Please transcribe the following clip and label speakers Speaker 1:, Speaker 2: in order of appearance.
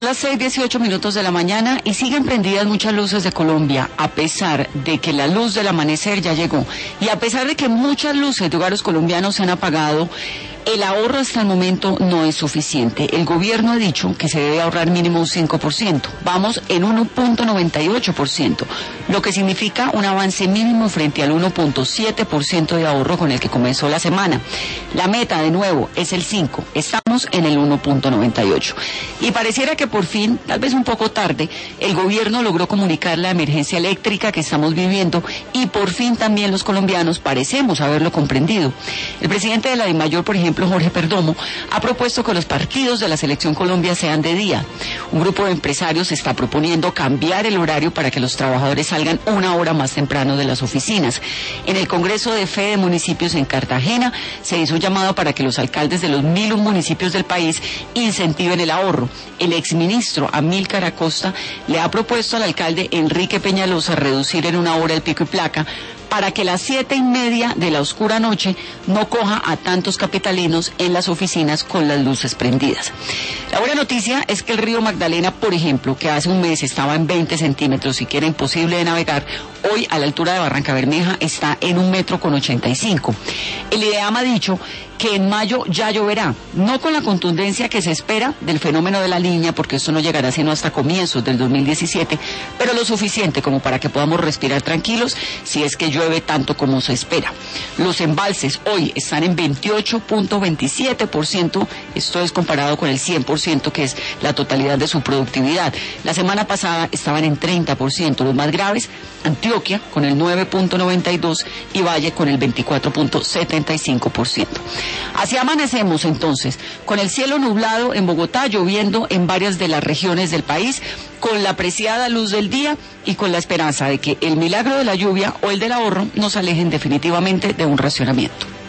Speaker 1: Las 6:18 de la mañana y siguen prendidas muchas luces de Colombia, a pesar de que la luz del amanecer ya llegó y a pesar de que muchas luces de hogares colombianos se han apagado. El ahorro hasta el momento no es suficiente. El gobierno ha dicho que se debe ahorrar mínimo un 5%. Vamos en 1.98%, lo que significa un avance mínimo frente al 1.7% de ahorro con el que comenzó la semana. La meta, de nuevo, es el 5%. Estamos en el 1.98%. Y pareciera que por fin, tal vez un poco tarde, el gobierno logró comunicar la emergencia eléctrica que estamos viviendo y por fin también los colombianos parecemos haberlo comprendido. El presidente de la DIMAYOR, por ejemplo, Jorge Perdomo, ha propuesto que los partidos de la Selección Colombia sean de día. Un grupo de empresarios está proponiendo cambiar el horario para que los trabajadores salgan una hora más temprano de las oficinas. En el Congreso de Fe de Municipios en Cartagena se hizo un llamado para que los alcaldes de los 1.001 municipios del país incentiven el ahorro. El exministro Amílcar Acosta le ha propuesto al alcalde Enrique Peñalosa reducir en una hora el pico y placa para que las 7:30 de la oscura noche no coja a tantos capitalinos en las oficinas con las luces prendidas. La buena noticia es que el río Magdalena, por ejemplo, que hace un mes estaba en 20 centímetros y que era imposible de navegar, hoy a la altura de Barranca Bermeja está en 1,85 m. El IDEAM ha dicho que en mayo ya lloverá, no con la contundencia que se espera del fenómeno de la Niña, porque esto no llegará sino hasta comienzos del 2017, pero lo suficiente como para que podamos respirar tranquilos si es que llueve tanto como se espera. Los embalses hoy están en 28.27%, esto es comparado con el 100% que es la totalidad de su productividad. La semana pasada estaban en 30%, los más graves, Antioquia con el 9.92% y Valle con el 24.75%. Así amanecemos entonces, con el cielo nublado en Bogotá, lloviendo en varias de las regiones del país, con la apreciada luz del día y con la esperanza de que el milagro de la lluvia o el del ahorro nos alejen definitivamente de un racionamiento.